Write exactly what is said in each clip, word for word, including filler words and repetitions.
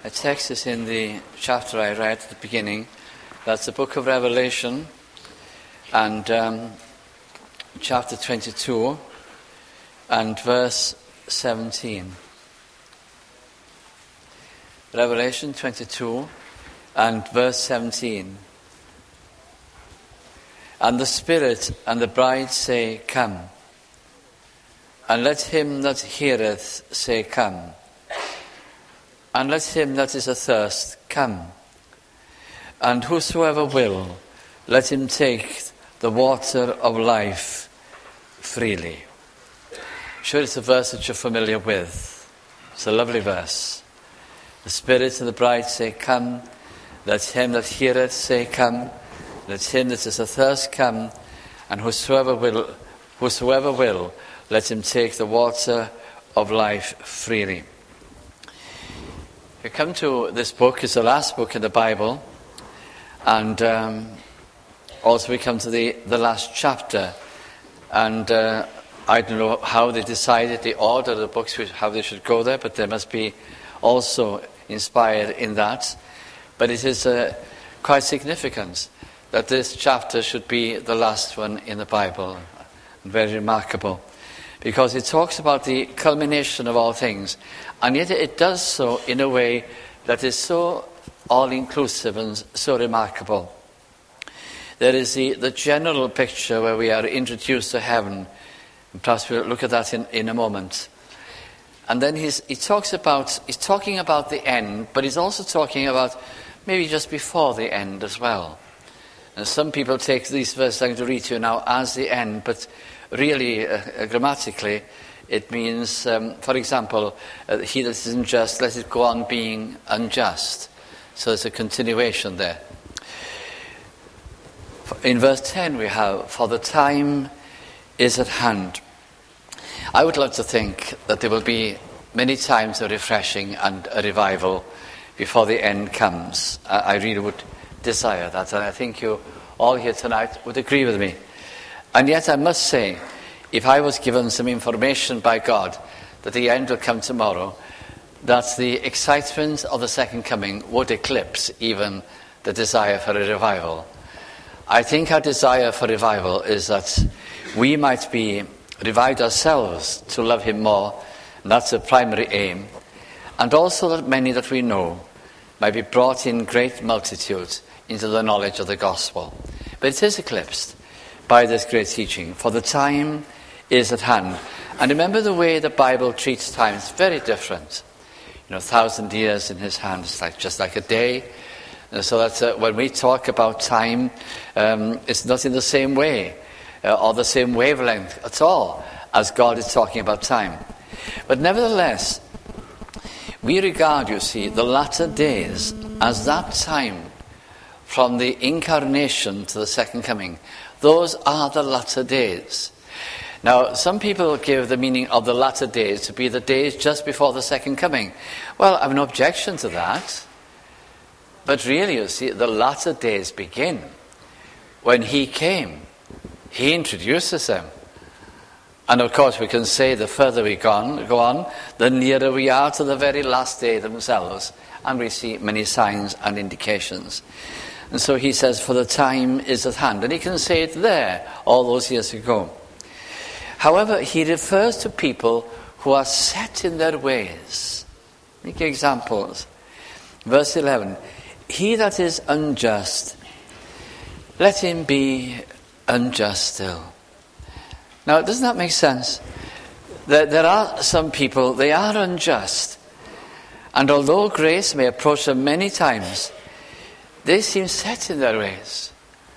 A text is in the chapter I read at the beginning. That's the book of Revelation, and um, chapter twenty-two and verse seventeen. Revelation twenty-two and verse seventeen. And the Spirit and the bride say, Come. And let him that heareth say, Come. And let him that is athirst come. And whosoever will, let him take the water of life freely. I'm sure it's a verse that you're familiar with. It's a lovely verse. The Spirit and the bride say, Come. Let him that heareth say, Come. Let him that is athirst come. And whosoever will, whosoever will, let him take the water of life freely. We come to this book. It's the last book in the Bible, and um, also we come to the, the last chapter, and uh, I don't know how they decided the order of the books, how they should go there, but they must be also inspired in that. But it is uh, quite significant that this chapter should be the last one in the Bible, and very remarkable, because it talks about the culmination of all things, and yet it does so in a way that is so all-inclusive and so remarkable. There is the, the general picture where we are introduced to heaven, and perhaps we'll look at that in, in a moment. And then he's, he talks about, he's talking about the end, but he's also talking about maybe just before the end as well. And some people take these verses I'm going to read to you now as the end, but really, uh, grammatically, it means, um, for example, uh, he that is unjust, let it go on being unjust. So there's a continuation there. In verse ten we have, for the time is at hand. I would love to think that there will be many times of refreshing and a revival before the end comes. I, I really would desire that, and I think you all here tonight would agree with me. And yet I must say, if I was given some information by God that the end will come tomorrow, that the excitement of the second coming would eclipse even the desire for a revival. I think our desire for revival is that we might be revived ourselves to love him more, and that's the primary aim, and also that many that we know might be brought in great multitudes into the knowledge of the gospel. But it is eclipsed by this great teaching, for the time is at hand. And remember the way the Bible treats time is very different. You know, a thousand years in his hand is like just like a day. And so that uh, when we talk about time, um, it's not in the same way uh, or the same wavelength at all as God is talking about time. But nevertheless, we regard, you see, the latter days as that time from the incarnation to the second coming. Those are the latter days. Now, some people give the meaning of the latter days to be the days just before the second coming. Well, I have no objection to that. But really, you see, the latter days begin when he came. He introduces them. And of course, we can say the further we go on, go on, the nearer we are to the very last day themselves. And we see many signs and indications. And so he says, for the time is at hand. And he can say it there all those years ago. However, he refers to people who are set in their ways. Make examples. Verse eleven. He that is unjust, let him be unjust still. Now, doesn't that make sense? There, there are some people, they are unjust. And although grace may approach them many times, they seem set in their ways.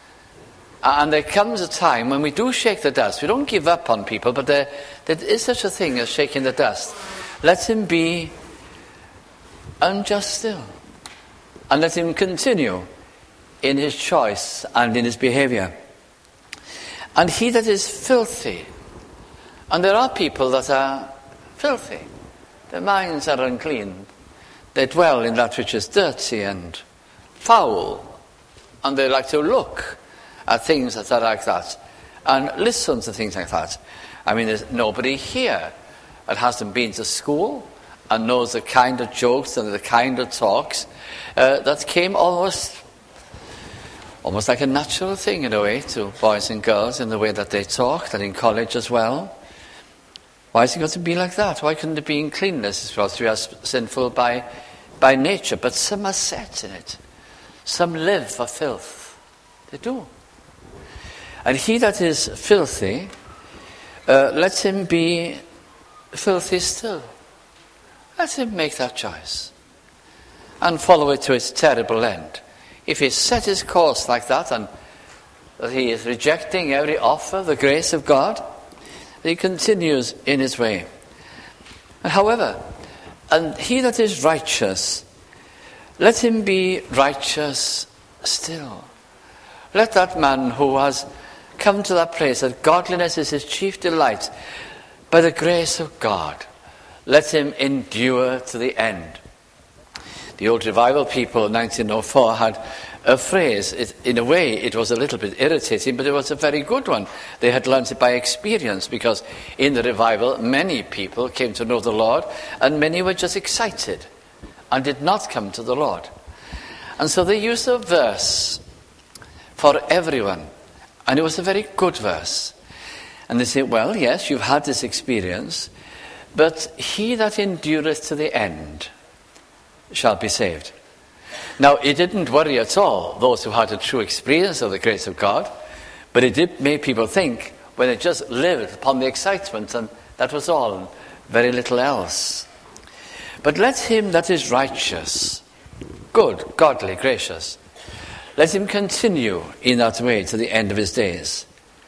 And there comes a time when we do shake the dust. We don't give up on people, but there, there is such a thing as shaking the dust. Let him be unjust still. And let him continue in his choice and in his behavior. And he that is filthy. And there are people that are filthy. Their minds are unclean. They dwell in that which is dirty and foul. And they like to look at things that are like that and listen to things like that. I mean, there's nobody here that hasn't been to school and knows the kind of jokes and the kind of talks uh, that came almost almost like a natural thing in a way to boys and girls in the way that they talked, and in college as well. Why has it got to be like that? Why couldn't it be in cleanness? Because we are sinful by, by nature, but some are set in it. Some live for filth. They do. And he that is filthy, uh, let him be filthy still. Let him make that choice and follow it to its terrible end. If he set his course like that, and that he is rejecting every offer of the grace of God, he continues in his way. And however, and he that is righteous, let him be righteous still. Let that man who has come to that place that godliness is his chief delight, by the grace of God, let him endure to the end. The old revival people in nineteen oh four had a phrase. It, in a way, it was a little bit irritating, but it was a very good one. They had learned it by experience, because in the revival, many people came to know the Lord, and many were just excited and did not come to the Lord. And so they used a verse for everyone, and it was a very good verse. And they say, well, yes, you've had this experience, but he that endureth to the end shall be saved. Now, it didn't worry at all those who had a true experience of the grace of God, but it did make people think when they just lived upon the excitement, and that was all, and very little else. But let him that is righteous, good, godly, gracious, let him continue in that way to the end of his days.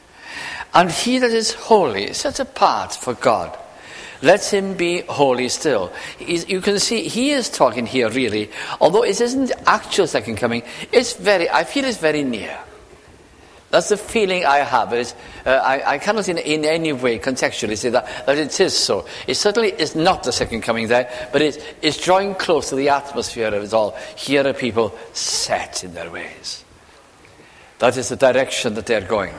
And he that is holy, set apart for God, let him be holy still. He's, you can see he is talking here really, although it isn't the actual second coming, it's very, I feel it's very near. That's the feeling I have. It is, uh, I, I cannot in, in any way contextually say that, that it is so. It certainly is not the second coming there, but it is drawing close to the atmosphere of it all. Here are people set in their ways. That is the direction that they're going.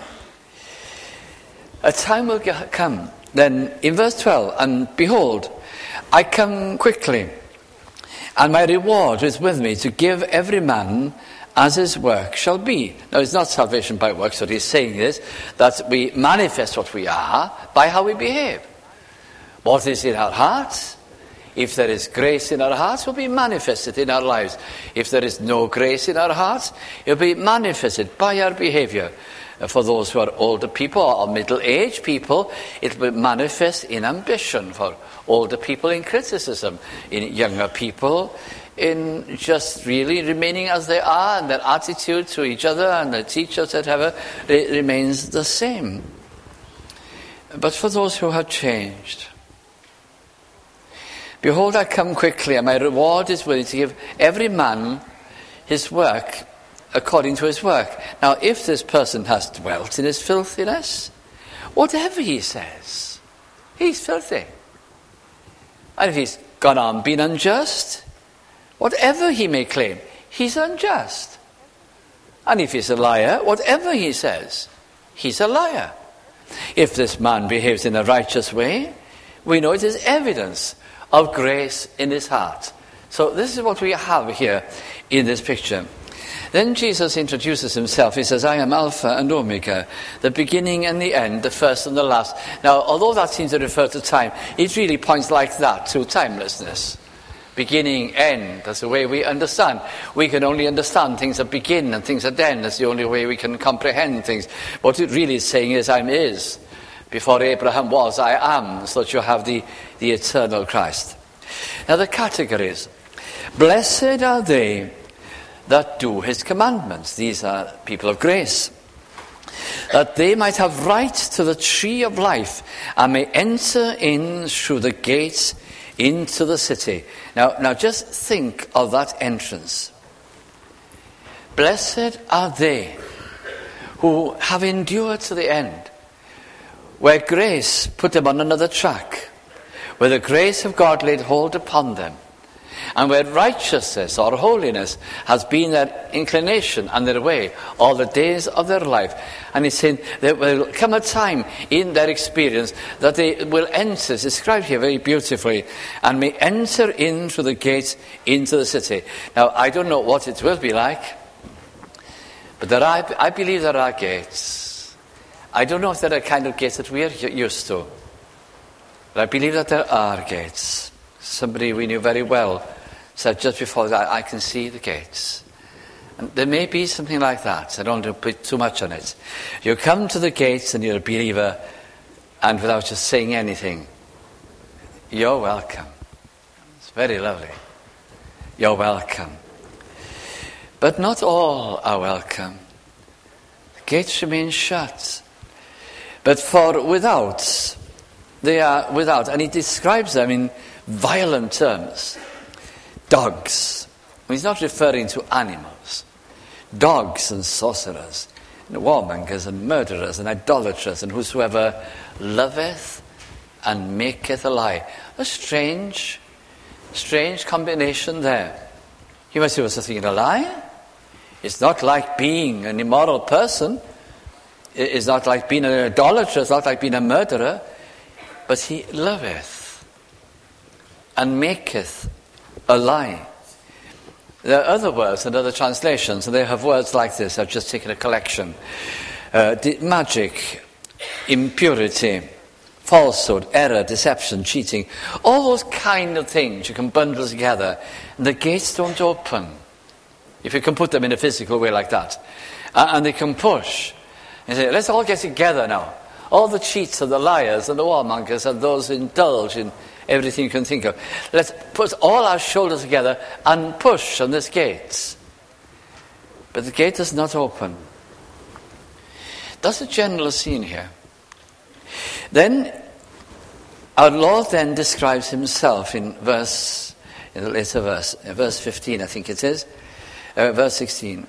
A time will come, then, in verse twelve, and behold, I come quickly, and my reward is with me to give every man as his work shall be. Now, it's not salvation by works. What he's saying is that we manifest what we are by how we behave. What is in our hearts? If there is grace in our hearts, it will be manifested in our lives. If there is no grace in our hearts, it will be manifested by our behavior. For those who are older people or middle-aged people, it will manifest in ambition. For older people, in criticism. In younger people, in just really remaining as they are, and their attitude to each other and their teachers, whatever, it remains the same. But for those who have changed, behold, I come quickly, and my reward is with me to give every man his work according to his work. Now, if this person has dwelt in his filthiness, whatever he says, he's filthy. And if he's gone on being unjust, whatever he may claim, he's unjust. And if he's a liar, whatever he says, he's a liar. If this man behaves in a righteous way, we know it is evidence of grace in his heart. So this is what we have here in this picture. Then Jesus introduces himself. He says, I am Alpha and Omega, the beginning and the end, the first and the last. Now, although that seems to refer to time, it really points like that to timelessness. Beginning, end, that's the way we understand. We can only understand things that begin and things that end. That's the only way we can comprehend things. What it really is saying is, I'm is. Before Abraham was, I am, so that you have the, the eternal Christ. Now the categories. Blessed are they that do his commandments. These are people of grace. That they might have right to the tree of life and may enter in through the gates into the city. Now, now just think of that entrance. Blessed are they who have endured to the end, where grace put them on another track, where the grace of God laid hold upon them, and where righteousness or holiness has been their inclination and their way all the days of their life. And he's saying there will come a time in their experience that they will enter, it's described here very beautifully, and may enter in through the gates into the city. Now, I don't know what it will be like, but there are, I believe there are gates. I don't know if there are kind of gates that we are used to, but I believe that there are gates. Somebody we knew very well said just before that, I can see the gates. And there may be something like that. I don't want to put too much on it. You come to the gates and you're a believer, and without just saying anything, you're welcome. It's very lovely. You're welcome. But not all are welcome. The gates remain shut. But for without, they are without. And he describes them in violent terms. Dogs. He's not referring to animals. Dogs and sorcerers, and warmongers and murderers and idolaters and whosoever loveth and maketh a lie. A strange, strange combination there. You might say, what's the thing in a lie? It's not like being an immoral person. It's not like being an idolater. It's not like being a murderer. But he loveth and maketh a lie. There are other words and other translations, and they have words like this. I've just taken a collection. Uh, de- magic, impurity, falsehood, error, deception, cheating. All those kind of things you can bundle together, and the gates don't open. If you can put them in a physical way like that. Uh, and they can push. And say, let's all get together now. All the cheats and the liars and the warmongers and those who indulge in everything you can think of. Let's put all our shoulders together and push on this gate. But the gate does not open. That's a general scene here. Then, our Lord then describes himself in verse, in the later verse, in verse fifteen, I think it is, uh, verse sixteen.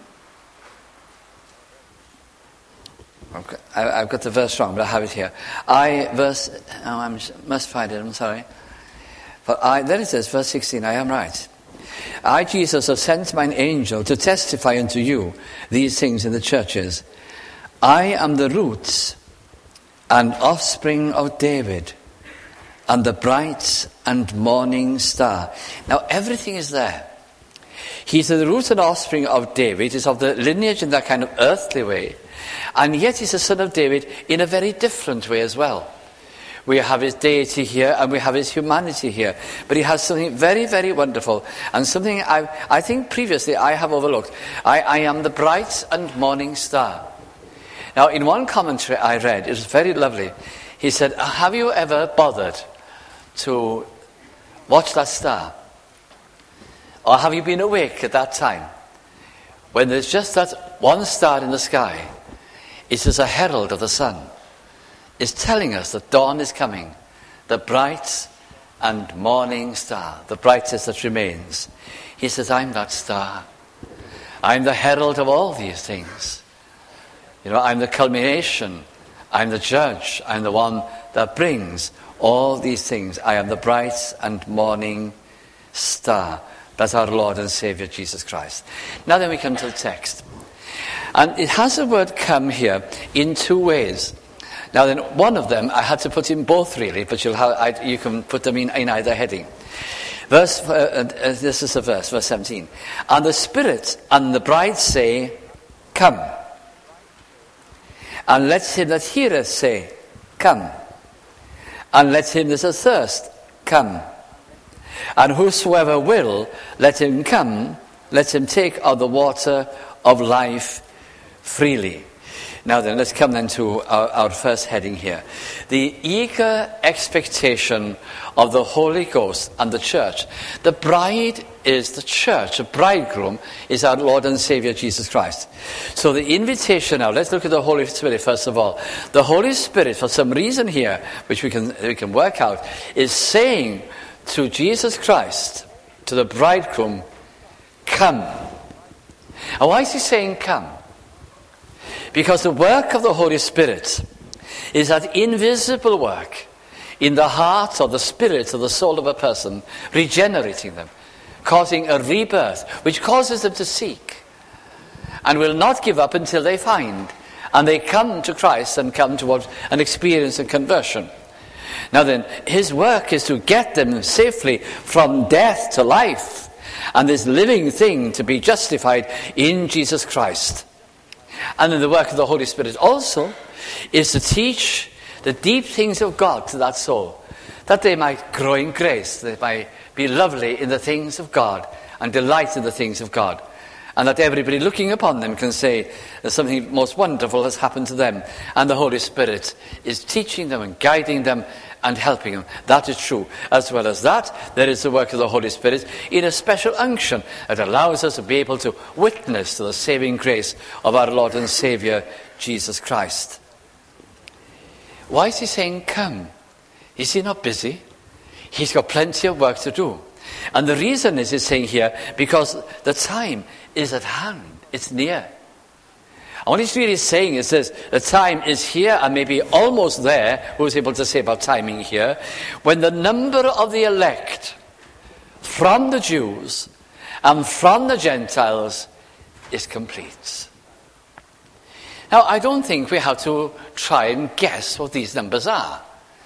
I've got the verse wrong, but I have it here. I, verse, oh, I must find it, I'm sorry. But I, there it says, verse sixteen, I am right. I, Jesus, have sent mine angel to testify unto you these things in the churches. I am the root and offspring of David, and the bright and morning star. Now, everything is there. He's the root and offspring of David. He's of the lineage in that kind of earthly way. And yet he's a son of David in a very different way as well. We have his deity here and we have his humanity here. But he has something very, very wonderful. And something I, I think previously I have overlooked. I, I am the bright and morning star. Now, in one commentary I read, it was very lovely. He said, have you ever bothered to watch that star? Or have you been awake at that time? When there's just that one star in the sky, it is a herald of the sun. It's telling us that dawn is coming. The bright and morning star, the brightest that remains. He says, I'm that star. I'm the herald of all these things. You know, I'm the culmination. I'm the judge. I'm the one that brings all these things. I am the bright and morning star. That's our Lord and Savior, Jesus Christ. Now then we come to the text. And it has the word come here in two ways. Now then, one of them, I had to put in both really, but you'll have, I, you can put them in, in either heading. Verse, uh, uh, this is the verse, verse seventeen. And the Spirit and the bride say, come. And let him that heareth say, come. And let him that is athirst, come. And whosoever will, let him come, let him take of the water of life freely. Now then, let's come then to our, our first heading here. The eager expectation of the Holy Ghost and the church. The bride is the church. The bridegroom is our Lord and Savior, Jesus Christ. So the invitation now, let's look at the Holy Spirit first of all. The Holy Spirit, for some reason here, which we can, we can work out, is saying to Jesus Christ, to the bridegroom, come. And why is he saying come? Because the work of the Holy Spirit is that invisible work in the heart or the spirit or the soul of a person, regenerating them, causing a rebirth, which causes them to seek and will not give up until they find. And they come to Christ and come towards an experience of conversion. Now then, his work is to get them safely from death to life, and this living thing to be justified in Jesus Christ. And then the work of the Holy Spirit also is to teach the deep things of God to that soul, that they might grow in grace, they might be lovely in the things of God and delight in the things of God, and that everybody looking upon them can say that something most wonderful has happened to them, and the Holy Spirit is teaching them and guiding them and helping them. That is true. As well as that, there is the work of the Holy Spirit in a special unction that allows us to be able to witness to the saving grace of our Lord and Saviour, Jesus Christ. Why is he saying, come? Is he not busy? He's got plenty of work to do. And the reason is he's saying here, because the time is at hand. It's near. And what he's really saying is this: the time is here, and maybe almost there. Who was able to say about timing here? When the number of the elect from the Jews and from the Gentiles is complete. Now, I don't think we have to try and guess what these numbers are.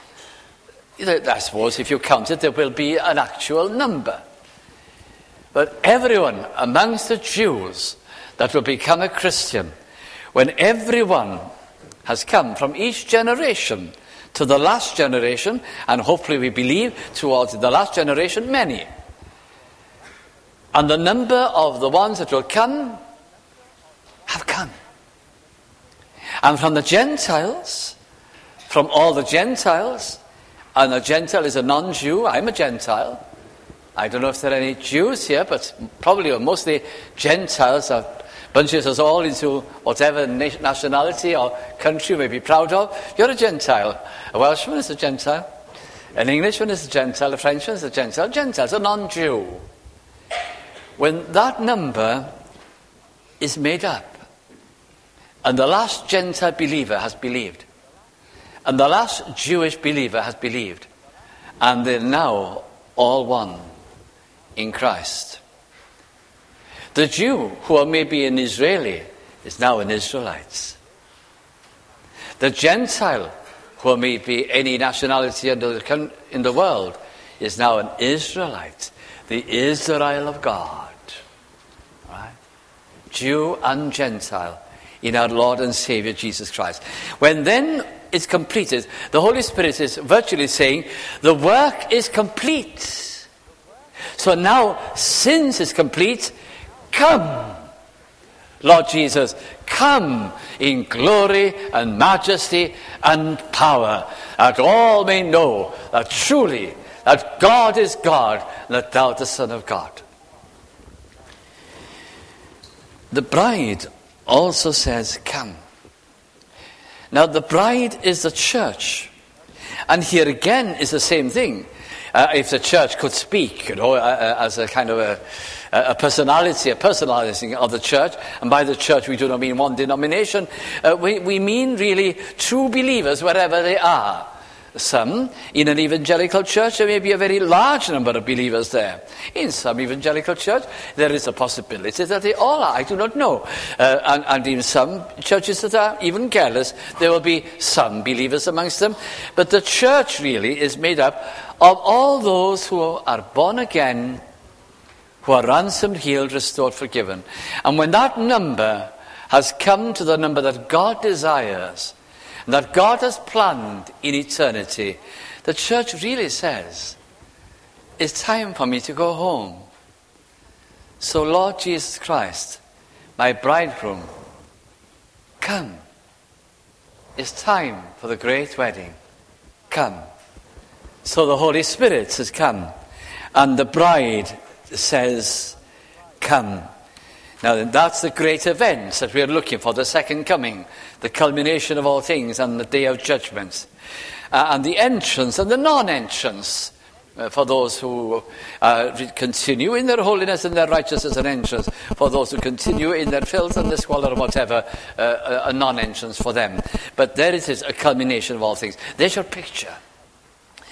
I suppose if you count it, there will be an actual number. But everyone amongst the Jews that will become a Christian, when everyone has come from each generation to the last generation, and hopefully we believe towards the last generation, many. And the number of the ones that will come have come. And from the Gentiles, from all the Gentiles, and a Gentile is a non-Jew, I'm a Gentile. I don't know if there are any Jews here, but probably mostly Gentiles are bunches us all into whatever nationality or country you may be proud of. You're a Gentile. A Welshman is a Gentile. An Englishman is a Gentile. A Frenchman is a Gentile. Gentiles, a non-Jew. When that number is made up, and the last Gentile believer has believed, and the last Jewish believer has believed, and they're now all one in Christ. The Jew, who may be an Israeli, is now an Israelite. The Gentile, who may be any nationality in the, in the world, is now an Israelite. The Israel of God. Right? Jew and Gentile in our Lord and Saviour Jesus Christ. When then it's completed, the Holy Spirit is virtually saying, the work is complete. So now, since it's complete, come, Lord Jesus, come in glory and majesty and power, that all may know that truly that God is God, and that thou art the Son of God. The bride also says, come. Now the bride is the church. And here again is the same thing. Uh, if the church could speak, you know, uh, as a kind of a, a personality, a personalizing of the church, and by the church we do not mean one denomination, uh, we, we mean really true believers wherever they are. Some, in an evangelical church, there may be a very large number of believers there. In some evangelical church, there is a possibility that they all are. I do not know. Uh, and, and in some churches that are even careless, there will be some believers amongst them. But the church really is made up of all those who are born again, who are ransomed, healed, restored, forgiven. And when that number has come to the number that God desires, that God has planned in eternity, the church really says, it's time for me to go home. So Lord Jesus Christ, my bridegroom, come. It's time for the great wedding. Come. So the Holy Spirit has come, and the bride says, come. Now that's the great event that we are looking for, the second coming, the culmination of all things and the day of judgment. Uh, and the entrance and the non-entrance uh, for those who uh, continue in their holiness and their righteousness, and entrance for those who continue in their filth and their squalor or whatever, uh, a non-entrance for them. But there it is, a culmination of all things. There's your picture.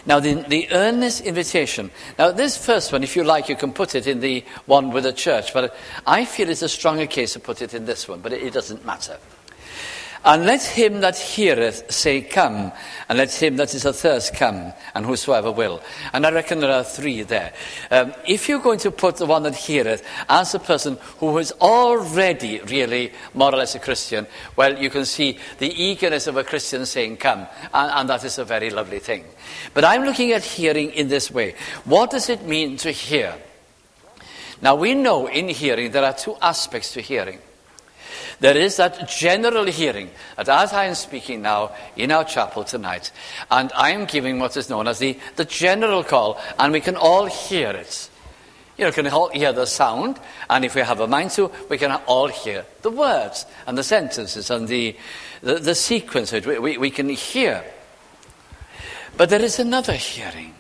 Now, the, the earnest invitation. Now, this first one, if you like, you can put it in the one with the church, but I feel it's a stronger case to put it in this one, but it, it doesn't matter. And let him that heareth say, come, and let him that is athirst come, and whosoever will. And I reckon there are three there. Um, if you're going to put the one that heareth as a person who is already really more or less a Christian, well, you can see the eagerness of a Christian saying, come, and, and that is a very lovely thing. But I'm looking at hearing in this way. What does it mean to hear? Now, we know in hearing there are two aspects to hearing. There is that general hearing, that as I am speaking now in our chapel tonight, and I am giving what is known as the, the general call, and we can all hear it. You know, we can all hear the sound, and if we have a mind to, we can all hear the words and the sentences and the, the, the sequence of it. We, we, we can hear. But there is another hearing.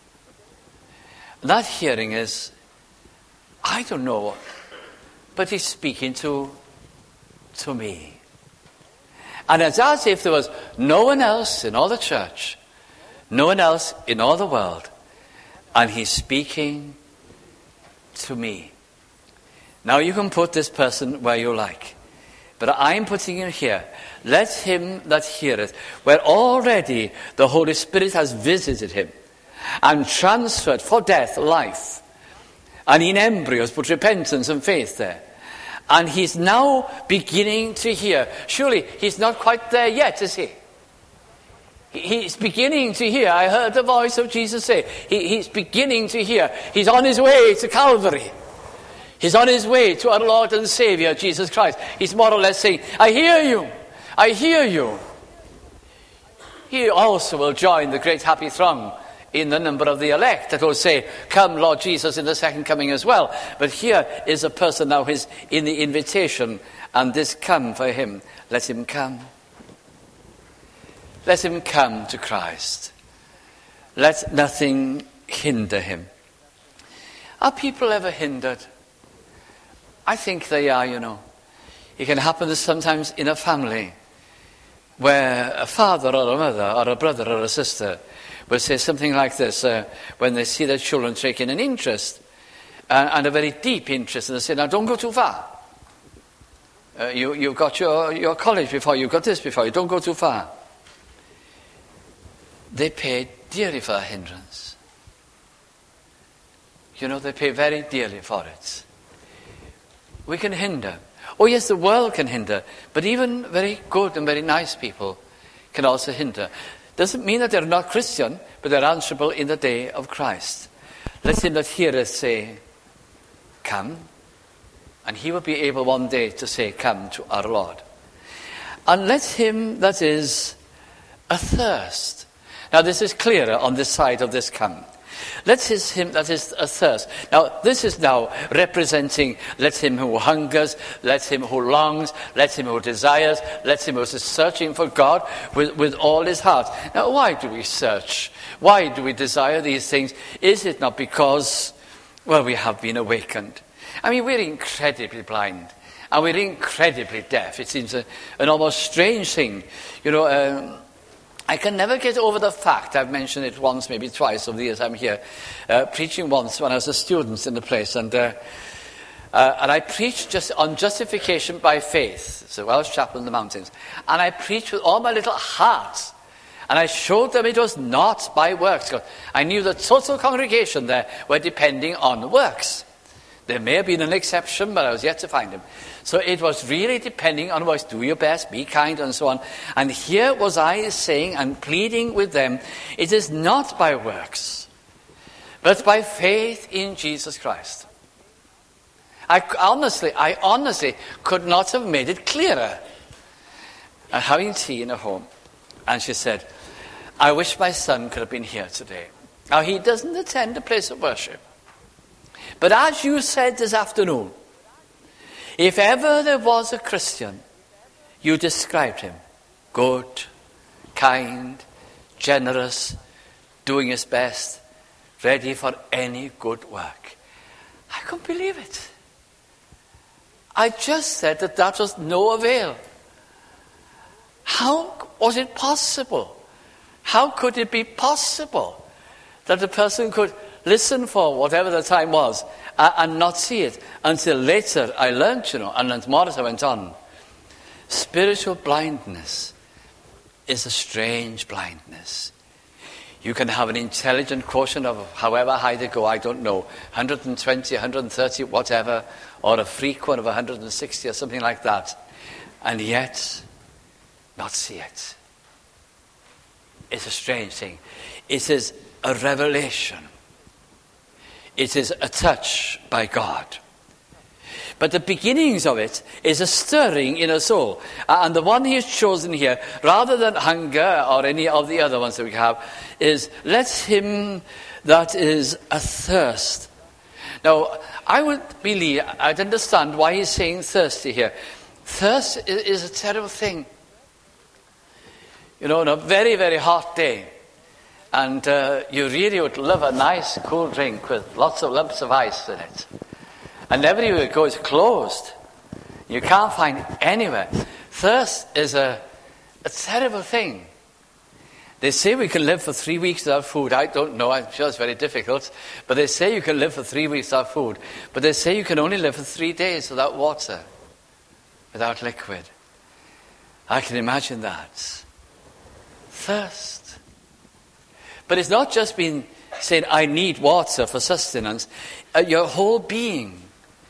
That hearing is, I don't know, but he's speaking to to me. And it's as if there was no one else in all the church, no one else in all the world, and he's speaking to me. Now you can put this person where you like, but I'm putting him here. Let him that heareth, where already the Holy Spirit has visited him and transferred for death life, and in embryos put repentance and faith there. And he's now beginning to hear. Surely he's not quite there yet, is he? He's beginning to hear. I heard the voice of Jesus say, he, he's beginning to hear. He's on his way to Calvary. He's on his way to our Lord and Savior, Jesus Christ. He's more or less saying, I hear you. I hear you. He also will join the great happy throng in the number of the elect that will say, come Lord Jesus in the second coming as well. But here is a person now who is in the invitation, and this come for him. Let him come. Let him come to Christ. Let nothing hinder him. Are people ever hindered? I think they are, you know. It can happen sometimes in a family where a father or a mother or a brother or a sister will say something like this uh, when they see their children taking an interest uh, and a very deep interest, and they say, now don't go too far. Uh, you, you've got your, your college before, you've got this before, you don't go too far. They pay dearly for a hindrance. You know, they pay very dearly for it. We can hinder. Oh yes, the world can hinder, but even very good and very nice people can also hinder. Doesn't mean that they're not Christian, but they're answerable in the day of Christ. Let him that heareth say, come, and he will be able one day to say, come to our Lord. And let him that is athirst. Now this is clearer on this side of this come. Let his, him that is athirst. Now this is now representing, let him who hungers, let him who longs, let him who desires, let him who is searching for God with, with all his heart. Now why do we search? Why do we desire these things? Is it not because, well, we have been awakened? I mean, we're incredibly blind. And we're incredibly deaf. It seems a, an almost strange thing. You know, um, I can never get over the fact, I've mentioned it once, maybe twice over the years I'm here, uh, preaching once when I was a student in the place, and uh, uh, and I preached just on justification by faith. It's a Welsh chapel in the mountains. And I preached with all my little heart. And I showed them it was not by works. I knew the total congregation there were depending on works. There may have been an exception, but I was yet to find him. So it was really depending on works. Do your best, be kind, and so on. And here was I saying and pleading with them, it is not by works, but by faith in Jesus Christ. I honestly, I honestly could not have made it clearer. And having tea in her home, and she said, I wish my son could have been here today. Now, he doesn't attend a place of worship. But as you said this afternoon, if ever there was a Christian, you described him. Good, kind, generous, doing his best, ready for any good work. I couldn't believe it. I just said that that was no avail. How was it possible? How could it be possible that the person could listen for whatever the time was uh, and not see it until later I learned, you know, and then more as I went on. Spiritual blindness is a strange blindness. You can have an intelligent quotient of however high they go, I don't know, one hundred twenty, one hundred thirty, whatever, or a frequent of one hundred sixty or something like that, and yet not see it. It's a strange thing. It is a revelation. It is a touch by God. But the beginnings of it is a stirring in a soul. And the one he has chosen here, rather than hunger or any of the other ones that we have, is let him that is athirst. Now, I would believe, I'd understand why he's saying thirsty here. Thirst is a terrible thing. You know, on a very, very hot day, and uh, you really would love a nice cool drink with lots of lumps of ice in it. And everywhere you go is closed. You can't find anywhere. Thirst is a, a terrible thing. They say we can live for three weeks without food. I don't know. I'm sure it's very difficult. But they say you can live for three weeks without food. But they say you can only live for three days without water, without liquid. I can imagine that. Thirst. But it's not just been saying, I need water for sustenance. Uh, your whole being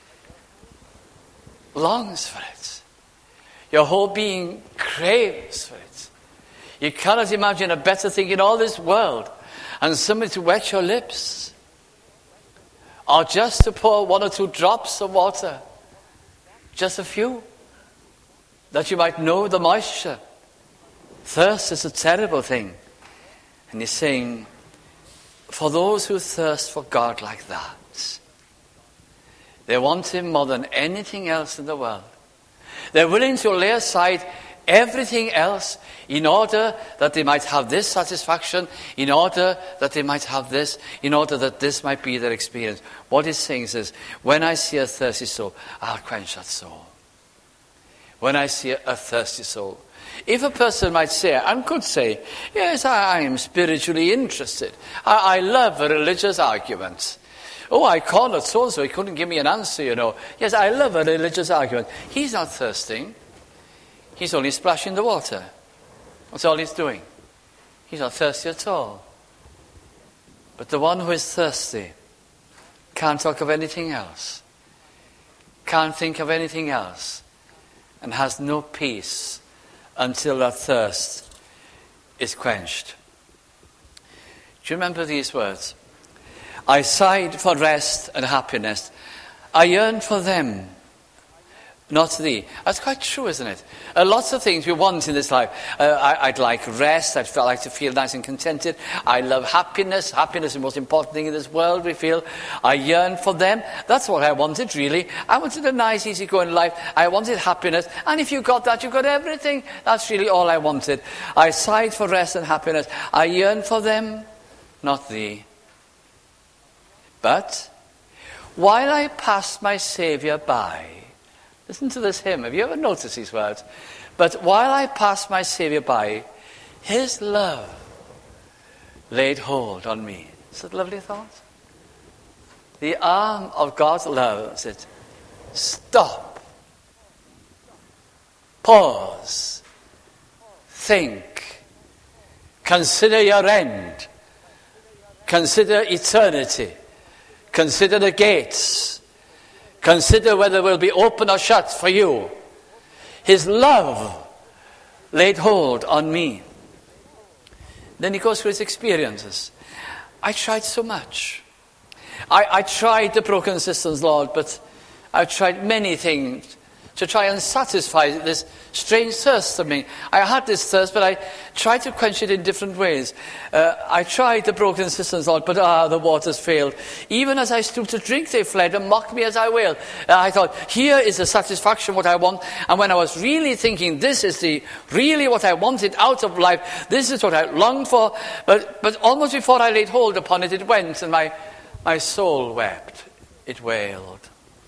longs for it. Your whole being craves for it. You cannot imagine a better thing in all this world than somebody to wet your lips, or just to pour one or two drops of water, just a few, that you might know the moisture. Thirst is a terrible thing. And he's saying, for those who thirst for God like that, they want him more than anything else in the world. They're willing to lay aside everything else in order that they might have this satisfaction, in order that they might have this, in order that this might be their experience. What he's saying is, when I see a thirsty soul, I'll quench that soul. When I see a thirsty soul. If a person might say, and could say, yes, I, I am spiritually interested. I, I love a religious argument. Oh, I called it so-and-so, he couldn't give me an answer, you know. Yes, I love a religious argument. He's not thirsting. He's only splashing the water. That's all he's doing. He's not thirsty at all. But the one who is thirsty can't talk of anything else, can't think of anything else, and has no peace until that thirst is quenched. Do you remember these words? I sighed for rest and happiness. I yearned for them, not thee. That's quite true, isn't it? Uh, lots of things we want in this life. Uh, I, I'd like rest. I'd like to feel nice and contented. I love happiness. Happiness is the most important thing in this world, we feel. I yearn for them. That's what I wanted, really. I wanted a nice, easy-going life. I wanted happiness. And if you got that, you got everything. That's really all I wanted. I sighed for rest and happiness. I yearn for them, not thee. But while I passed my Saviour by, listen to this hymn. Have you ever noticed these words? But while I passed my Saviour by, his love laid hold on me. Is that a lovely thought? The arm of God's love said, stop, pause, think, consider your end, consider eternity, consider the gates, consider whether it will be open or shut for you. His love laid hold on me. Then he goes through his experiences. I tried so much. I, I tried the broken systems, Lord, but I've tried many things to try and satisfy this strange thirst of me. I had this thirst, but I tried to quench it in different ways. Uh, I tried the broken systems, Lord, but ah, the waters failed. Even as I stooped to drink, they fled and mocked me as I wailed. Uh, I thought, here is the satisfaction, what I want. And when I was really thinking, this is the really what I wanted out of life, this is what I longed for, but, but almost before I laid hold upon it, it went, and my, my soul wept. It wailed.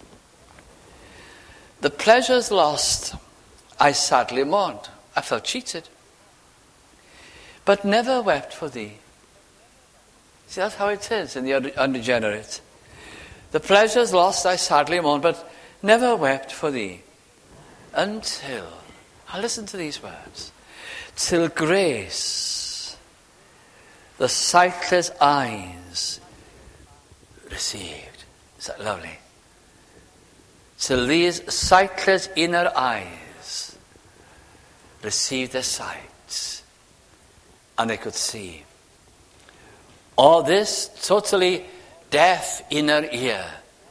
The pleasures lost, I sadly mourned. I felt cheated. But never wept for thee. See, that's how it is in the unregenerate. The pleasures lost I sadly mourn, but never wept for thee. Until, now listen to these words, till grace, the sightless eyes received. Is that lovely? Till these sightless inner eyes received their sight, and they could see. Or this totally deaf inner ear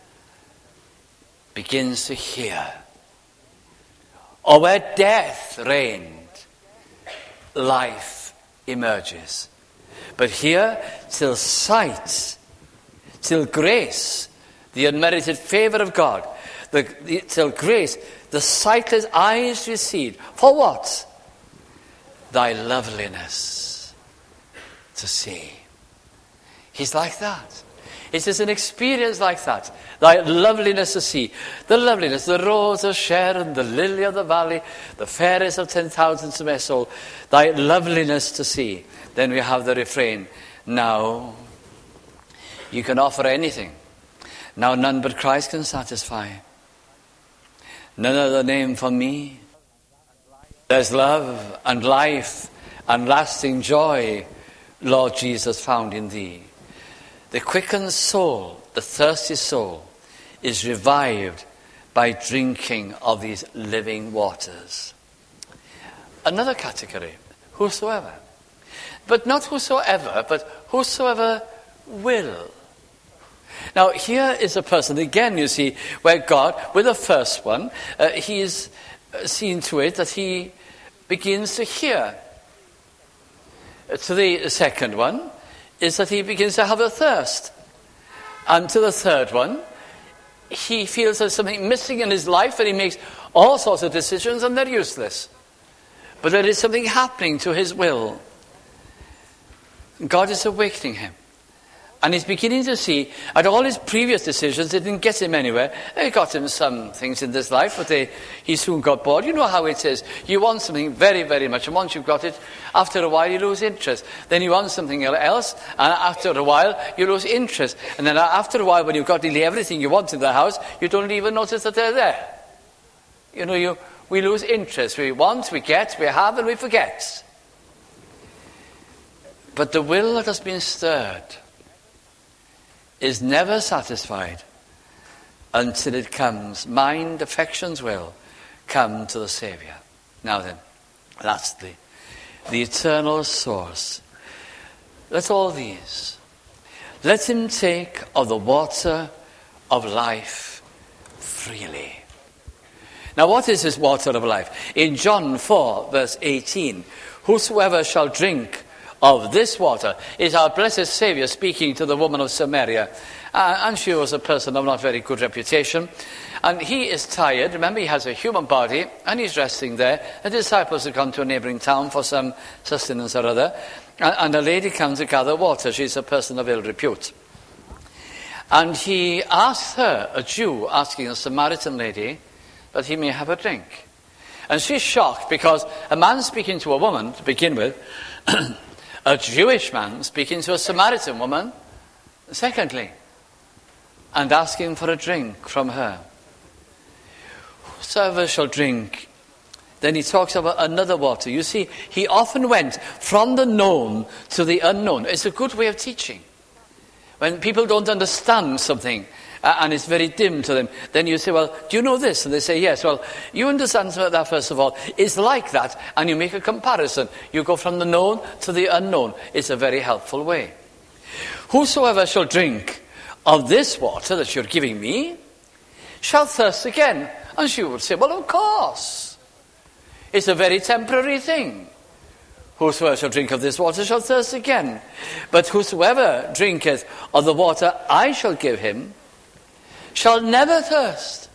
begins to hear. Or where death reigned, life emerges. But here, till sight, till grace, the unmerited favor of God, the, the, till grace, the sightless eyes recede. For what? Thy loveliness to see. He's like that. It is an experience like that. Thy loveliness to see. The loveliness, the rose of Sharon, the lily of the valley, the fairest of ten thousands of my soul. Thy loveliness to see. Then we have the refrain. Now, you can offer anything. Now none but Christ can satisfy. None other name for me. There's love and life and lasting joy, Lord Jesus, found in thee. The quickened soul, the thirsty soul, is revived by drinking of these living waters. Another category, whosoever. But not whosoever, but whosoever will. Now, here is a person, again, you see, where God, with the first one, uh, he is seen to it that he begins to hear. Uh, to the second one, is that he begins to have a thirst. And to the third one, he feels there's something missing in his life and he makes all sorts of decisions and they're useless. But there is something happening to his will. God is awakening him. And he's beginning to see that all his previous decisions didn't get him anywhere. They got him some things in this life, but they, he soon got bored. You know how it is. You want something very, very much, and once you've got it, after a while you lose interest. Then you want something else, and after a while you lose interest. And then after a while, when you've got nearly everything you want in the house, you don't even notice that they're there. You know, you we lose interest. We want, we get, we have, and we forget. But the will that has been stirred is never satisfied until it comes, mind, affections, will, come to the Saviour. Now then, lastly, the eternal source. Let all these, let him take of the water of life freely. Now what is this water of life? In John four, verse eighteen, whosoever shall drink of this water is our blessed Saviour speaking to the woman of Samaria. Uh, and she was a person of not very good reputation. And he is tired. Remember, he has a human body and he's resting there. The disciples have gone to a neighbouring town for some sustenance or other. And, and a lady comes to gather water. She's a person of ill repute. And he asks her, a Jew asking a Samaritan lady, that he may have a drink. And she's shocked because a man speaking to a woman, to begin with, a Jewish man speaking to a Samaritan woman, secondly, and asking for a drink from her. Whosoever shall drink, then he talks about another water. You see, he often went from the known to the unknown. It's a good way of teaching. When people don't understand something, uh, and it's very dim to them, then you say, well, do you know this? And they say, yes. Well, you understand that, first of all. It's like that, and you make a comparison. You go from the known to the unknown. It's a very helpful way. Whosoever shall drink of this water that you're giving me shall thirst again. And she would say, well, of course. It's a very temporary thing. Whosoever shall drink of this water shall thirst again. But whosoever drinketh of the water I shall give him shall never thirst.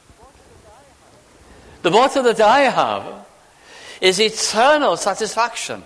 The water that I have is eternal satisfaction,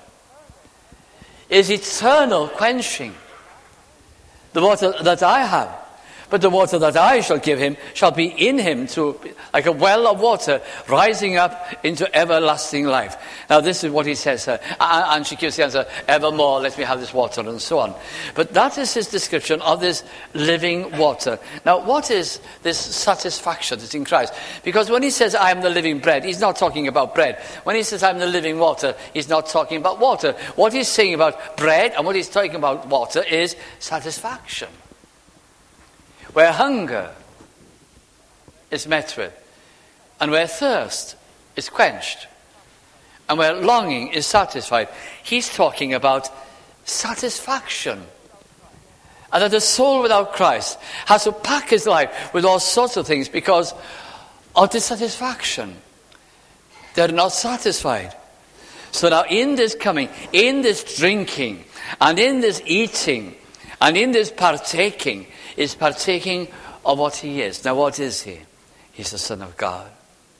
is eternal quenching. The water that I have. But the water that I shall give him shall be in him to like a well of water rising up into everlasting life. Now this is what he says here. And she gives the answer, evermore let me have this water, and so on. But that is his description of this living water. Now what is this satisfaction that's in Christ? Because when he says I am the living bread, he's not talking about bread. When he says I am the living water, he's not talking about water. What he's saying about bread and what he's talking about water is satisfaction. Where hunger is met with, and where thirst is quenched, and where longing is satisfied. He's talking about satisfaction. And that the soul without Christ has to pack his life with all sorts of things because of dissatisfaction. They're not satisfied. So now in this coming, in this drinking, and in this eating, and in this partaking, is partaking of what he is. Now what is he? He's the Son of God.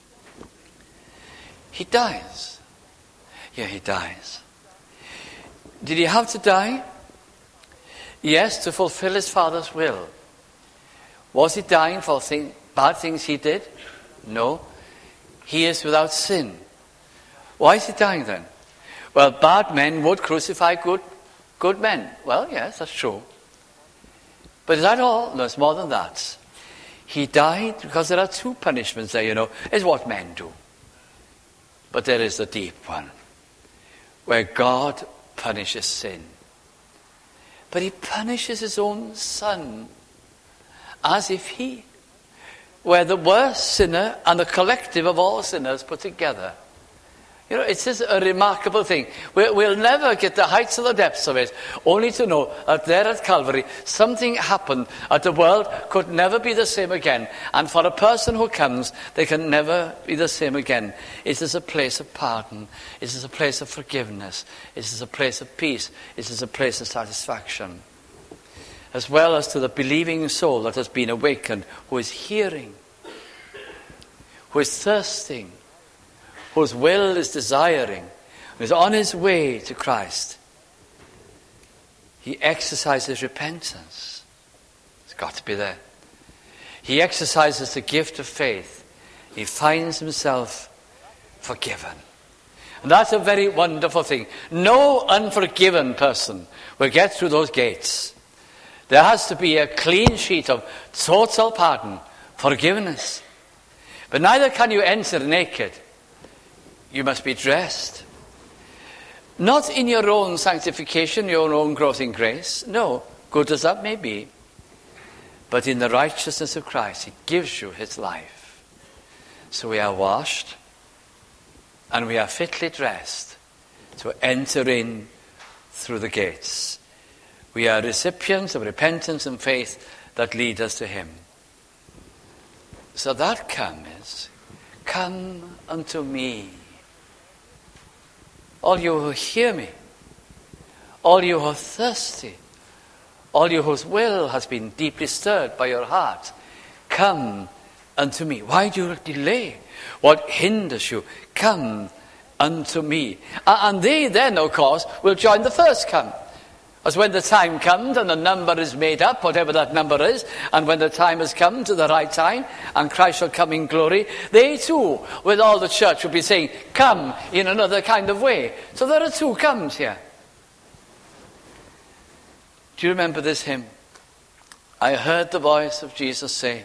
He dies. Yeah, he dies. Did he have to die? Yes, to fulfill his Father's will. Was he dying for thing, bad things he did? No. He is without sin. Why is he dying then? Well, bad men would crucify good, good men. Well, yes, that's true. But is that all? No, it's more than that. He died because there are two punishments there, you know. It's what men do. But there is the deep one, where God punishes sin. But he punishes his own Son as if he were the worst sinner and the collective of all sinners put together. You know, it's just a remarkable thing. We'll, we'll never get the heights or the depths of it, only to know that there at Calvary, something happened that the world could never be the same again. And for a person who comes, they can never be the same again. It is a place of pardon. It is a place of forgiveness. It is a place of peace. It is a place of satisfaction. As well as to the believing soul that has been awakened, who is hearing, who is thirsting, whose will is desiring, who is on his way to Christ. He exercises repentance. It's got to be there. He exercises the gift of faith. He finds himself forgiven. And that's a very wonderful thing. No unforgiven person will get through those gates. There has to be a clean sheet of total pardon, forgiveness. But neither can you enter naked. You must be dressed. Not in your own sanctification, your own growth in grace. No, good as that may be. But in the righteousness of Christ, he gives you his life. So we are washed and we are fitly dressed to enter in through the gates. We are recipients of repentance and faith that lead us to him. So that come is, come unto me. All you who hear me, all you who are thirsty, all you whose will has been deeply stirred by your heart, come unto me. Why do you delay? What hinders you? Come unto me. And they then, of course, will join the first come. As when the time comes and the number is made up, whatever that number is, and when the time has come to the right time, and Christ shall come in glory, they too, with all the church, will be saying, come in another kind of way. So there are two comes here. Do you remember this hymn? I heard the voice of Jesus say,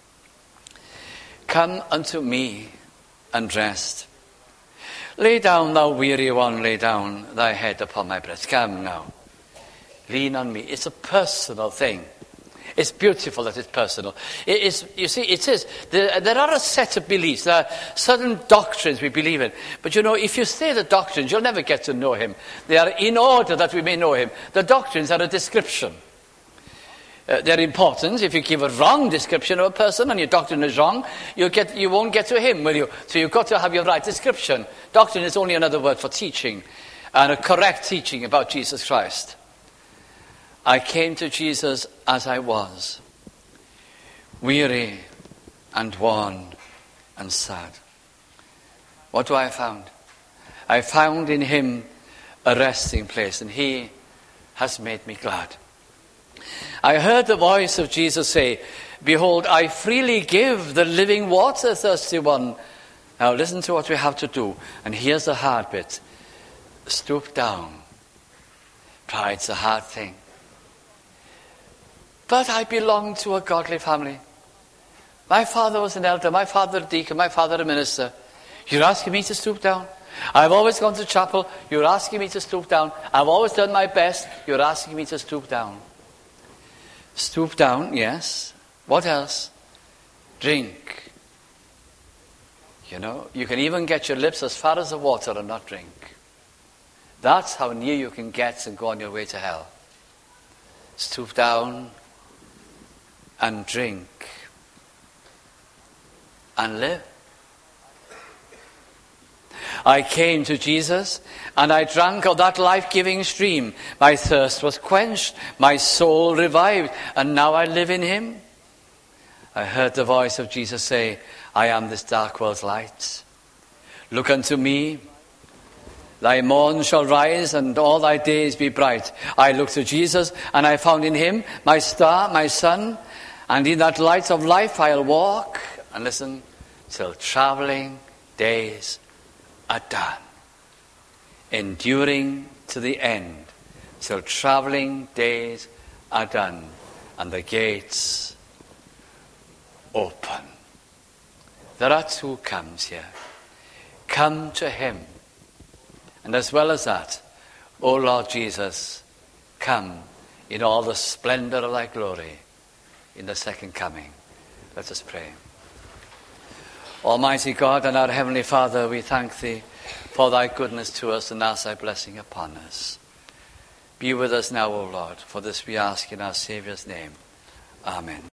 come unto me and rest. Lay down, thou weary one, lay down thy head upon my breast. Come now. Lean on me. It's a personal thing. It's beautiful that it's personal. It is, you see, it is. There, there are a set of beliefs. There are certain doctrines we believe in. But you know, if you stay the doctrines, you'll never get to know him. They are in order that we may know him. The doctrines are a description. Uh, they're important. If you give a wrong description of a person and your doctrine is wrong, you'll get, you won't get to him, will you? So you've got to have your right description. Doctrine is only another word for teaching, and a correct teaching about Jesus Christ. I came to Jesus as I was, weary and worn and sad. What do I found? I found in him a resting place, and he has made me glad. I heard the voice of Jesus say, behold, I freely give the living water, thirsty one. Now listen to what we have to do. And here's the hard bit. Stoop down. Pride's a hard thing. But I belong to a godly family. My father was an elder, my father a deacon, my father a minister. You're asking me to stoop down? I've always gone to chapel. You're asking me to stoop down. I've always done my best. You're asking me to stoop down. Stoop down, yes. What else? Drink. You know, you can even get your lips as far as the water and not drink. That's how near you can get and go on your way to hell. Stoop down and drink and live. I came to Jesus and I drank of that life-giving stream. My thirst was quenched, my soul revived, and now I live in him. I heard the voice of Jesus say, I am this dark world's light. Look unto me. Thy morn shall rise and all thy days be bright. I looked to Jesus and I found in him my star, my sun, and in that light of life I'll walk, and listen, till traveling days are done. Enduring to the end, till traveling days are done, and the gates open. There are two comes here. Come to him. And as well as that, O Lord Jesus, come in all the splendor of thy glory in the second coming. Let us pray. Almighty God and our Heavenly Father, we thank thee for thy goodness to us and ask thy blessing upon us. Be with us now, O Lord, for this we ask in our Saviour's name. Amen.